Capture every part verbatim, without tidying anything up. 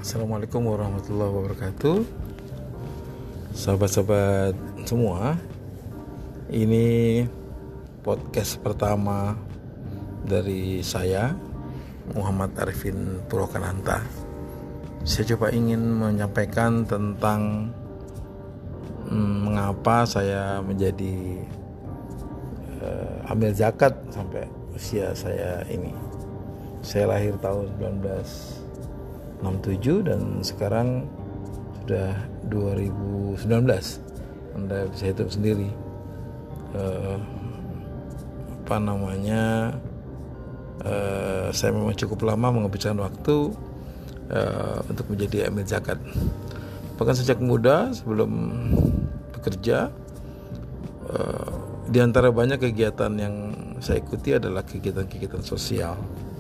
Assalamualaikum warahmatullahi wabarakatuh. Sahabat-sahabat semua, ini podcast pertama dari saya, Muhammad Arifin Purwokananta. Saya coba ingin menyampaikan tentang hmm, mengapa saya menjadi uh, amil zakat sampai usia saya ini. Saya lahir tahun seribu sembilan ratus enam puluh tujuh dan sekarang sudah dua ribu sembilan belas. Anda bisa hitung sendiri uh, apa namanya uh, saya memang cukup lama menghabiskan waktu uh, untuk menjadi amil zakat. Bahkan sejak muda sebelum bekerja, uh, di antara banyak kegiatan yang saya ikuti adalah kegiatan-kegiatan sosial.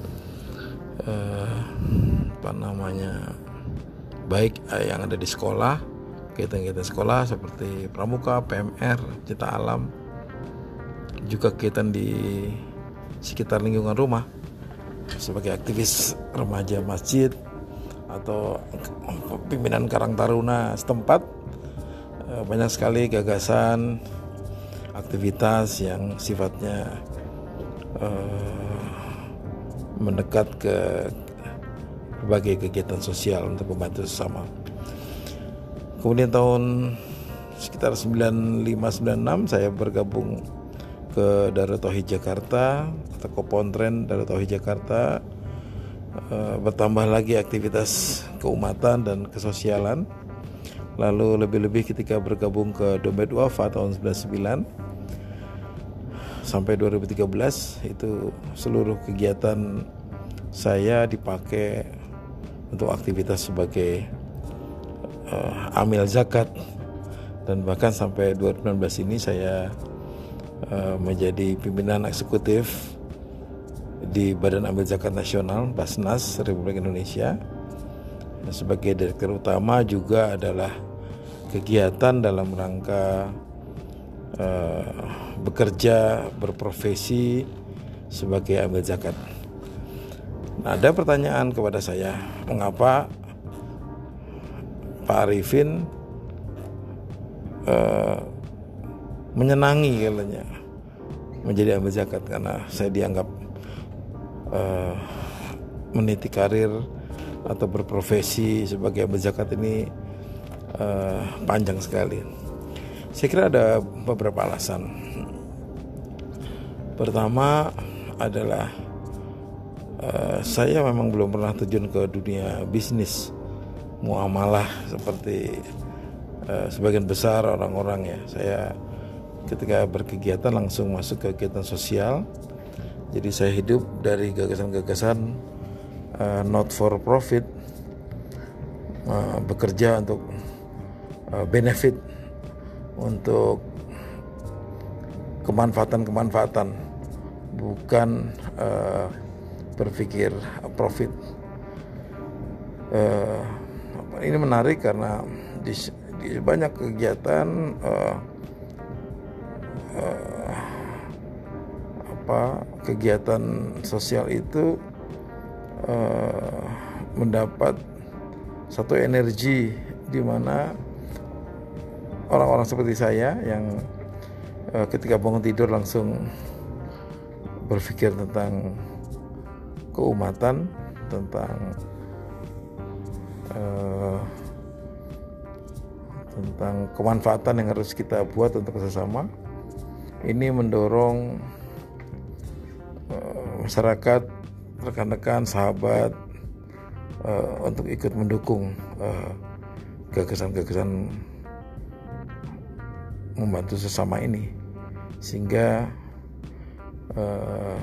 Uh, apa namanya baik yang ada di sekolah, kegiatan-kegiatan sekolah seperti pramuka, P M R, Cita Alam, juga kegiatan di sekitar lingkungan rumah sebagai aktivis remaja masjid atau pimpinan Karang Taruna setempat. Banyak sekali gagasan aktivitas yang sifatnya uh, mendekat ke berbagai kegiatan sosial untuk membantu sesama. Kemudian tahun sekitar sembilan puluh lima sembilan puluh enam saya bergabung ke Darut Tauhid Jakarta atau Kopontren Darut Tauhid Jakarta. E, bertambah lagi aktivitas keumatan dan kesosialan. Lalu lebih-lebih ketika bergabung ke Dompet Wafa tahun sembilan puluh sembilan sampai dua ribu tiga belas, itu seluruh kegiatan saya dipakai untuk aktivitas sebagai uh, amil zakat, dan bahkan sampai dua ribu sembilan belas ini saya uh, menjadi pimpinan eksekutif di Badan Amil Zakat Nasional Basnas Republik Indonesia. Dan sebagai direktur utama juga adalah kegiatan dalam rangka uh, bekerja berprofesi sebagai amil zakat. Nah, ada pertanyaan kepada saya, mengapa Pak Arifin uh, menyenangi katanya menjadi amil zakat, karena saya dianggap uh, meniti karir atau berprofesi sebagai amil zakat ini uh, panjang sekali. Saya kira ada beberapa alasan. Pertama adalah Uh, saya memang belum pernah terjun ke dunia bisnis muamalah seperti uh, sebagian besar orang-orang ya. Saya ketika berkegiatan langsung masuk ke kegiatan sosial. Jadi saya hidup dari gagasan-gagasan uh, not for profit, uh, bekerja untuk uh, benefit, untuk kemanfaatan-kemanfaatan, bukan uh, berpikir profit. Uh, ini menarik karena di, di banyak kegiatan uh, uh, apa kegiatan sosial itu uh, mendapat satu energi di mana orang-orang seperti saya yang uh, ketika bangun tidur langsung berpikir tentang keumatan, tentang uh, tentang kemanfaatan yang harus kita buat untuk sesama. Ini mendorong uh, masyarakat, rekan-rekan, sahabat uh, untuk ikut mendukung uh, gagasan-gagasan membantu sesama ini, sehingga uh,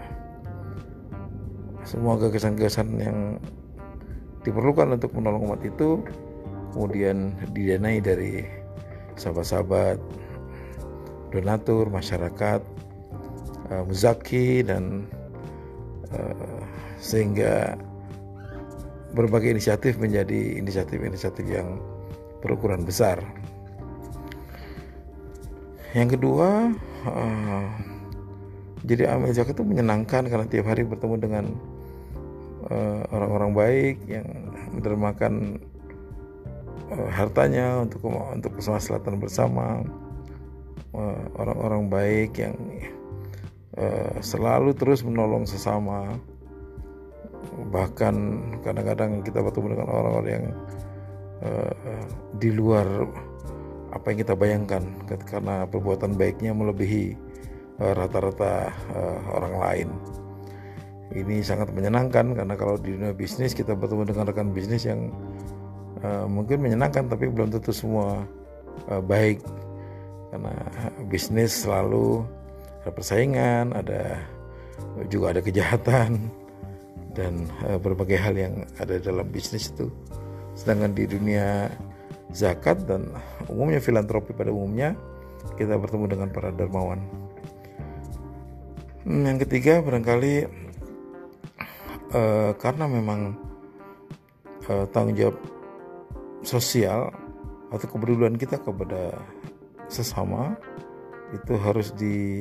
semua gagasan-gagasan yang diperlukan untuk menolong umat itu kemudian didanai dari sahabat-sahabat, donatur, masyarakat, uh, muzaki, dan uh, sehingga berbagai inisiatif menjadi inisiatif-inisiatif yang berukuran besar. Yang kedua, uh, jadi amil zakat itu menyenangkan karena tiap hari bertemu dengan uh, orang-orang baik yang mendermakan uh, hartanya untuk untuk kemaslahatan bersama, uh, orang-orang baik yang uh, selalu terus menolong sesama. Bahkan kadang-kadang kita bertemu dengan orang-orang yang uh, di luar apa yang kita bayangkan, karena perbuatan baiknya melebihi uh, rata-rata uh, orang lain. Ini sangat menyenangkan, karena kalau di dunia bisnis kita bertemu dengan rekan bisnis yang uh, mungkin menyenangkan, tapi belum tentu semua uh, baik, karena bisnis selalu ada persaingan, ada juga ada kejahatan dan uh, berbagai hal yang ada dalam bisnis itu. Sedangkan di dunia zakat dan umumnya filantropi pada umumnya, kita bertemu dengan para dermawan. Hmm, yang ketiga barangkali uh, karena memang uh, tanggung jawab sosial atau kepedulian kita kepada sesama itu harus di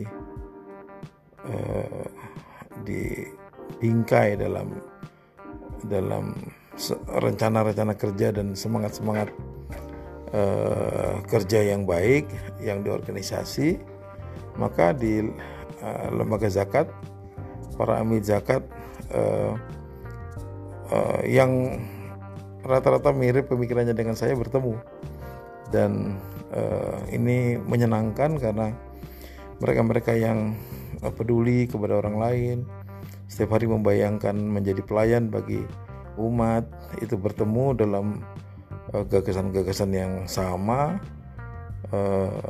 uh, dibingkai dalam dalam rencana-rencana kerja dan semangat-semangat uh, kerja yang baik yang di organisasi. Maka di uh, lembaga zakat, para amil zakat uh, uh, yang rata-rata mirip pemikirannya dengan saya bertemu, dan uh, ini menyenangkan karena mereka-mereka yang uh, peduli kepada orang lain, setiap hari membayangkan menjadi pelayan bagi umat, itu bertemu dalam uh, gagasan-gagasan yang sama, uh,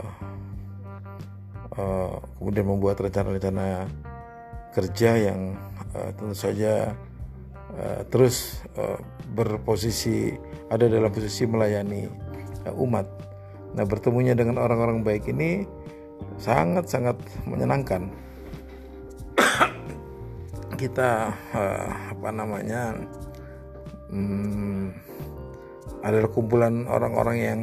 uh, kemudian membuat rencana-rencana kerja yang uh, tentu saja uh, terus uh, berposisi ada dalam posisi melayani uh, umat. Nah, bertemunya dengan orang-orang baik ini sangat-sangat menyenangkan. Kita uh, apa namanya Hmm, adalah kumpulan orang-orang yang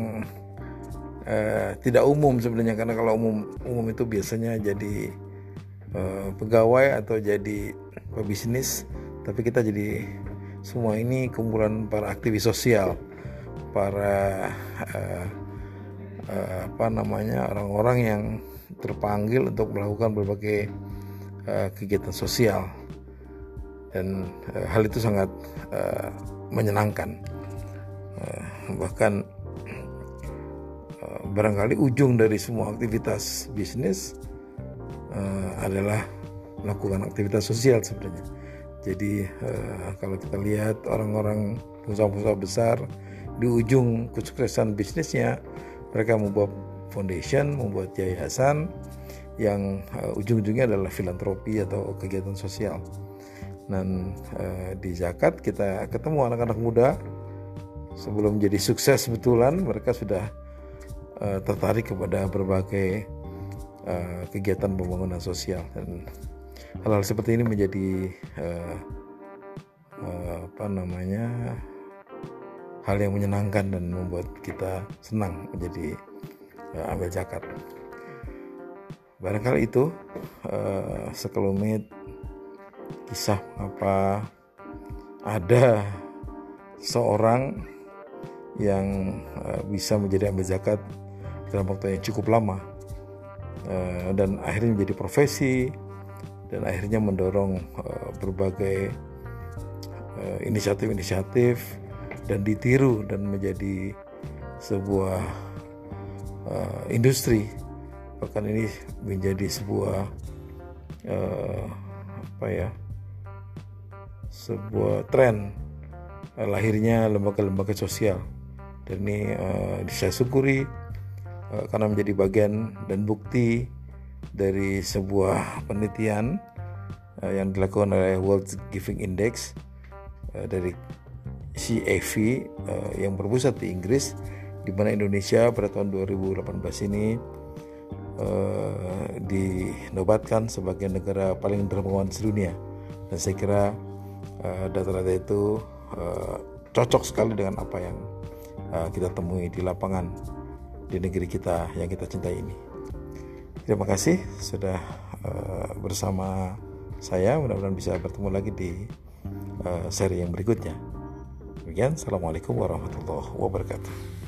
uh, tidak umum sebenarnya, karena kalau umum umum itu biasanya jadi uh, pegawai atau jadi pebisnis, tapi kita jadi semua ini kumpulan para aktivis sosial, para uh, uh, apa namanya orang-orang yang terpanggil untuk melakukan berbagai uh, kegiatan sosial. Dan uh, hal itu sangat uh, menyenangkan. Uh, bahkan uh, barangkali ujung dari semua aktivitas bisnis uh, adalah melakukan aktivitas sosial sebenarnya. Jadi uh, kalau kita lihat orang-orang pengusaha-pengusaha besar, di ujung kesuksesan bisnisnya mereka membuat foundation, membuat yayasan yang uh, ujung-ujungnya adalah filantropi atau kegiatan sosial. Dan uh, di zakat kita ketemu anak-anak muda sebelum jadi sukses betulan, mereka sudah uh, tertarik kepada berbagai uh, kegiatan pembangunan sosial, dan hal-hal seperti ini menjadi uh, uh, apa namanya hal yang menyenangkan dan membuat kita senang menjadi uh, amil zakat. Barangkali itu uh, sekelumit kisah mengapa ada seorang yang uh, bisa menjadi amil zakat dalam waktu yang cukup lama, uh, dan akhirnya menjadi profesi, dan akhirnya mendorong uh, berbagai uh, inisiatif-inisiatif dan ditiru dan menjadi sebuah uh, industri. Bahkan ini menjadi sebuah uh, apa ya sebuah tren uh, lahirnya lembaga-lembaga sosial, dan ini uh, saya syukuri uh, karena menjadi bagian dan bukti dari sebuah penelitian uh, yang dilakukan oleh World Giving Index uh, dari C A V uh, yang berpusat di Inggris, di mana Indonesia pada tahun dua ribu delapan belas ini uh, dinobatkan sebagai negara paling dermawan sedunia. Dan saya kira uh, data-data itu uh, cocok sekali dengan apa yang uh, kita temui di lapangan di negeri kita yang kita cintai ini. Terima kasih sudah uh, bersama saya. Mudah-mudahan bisa bertemu lagi di uh, seri yang berikutnya. Demikian, assalamualaikum warahmatullahi wabarakatuh.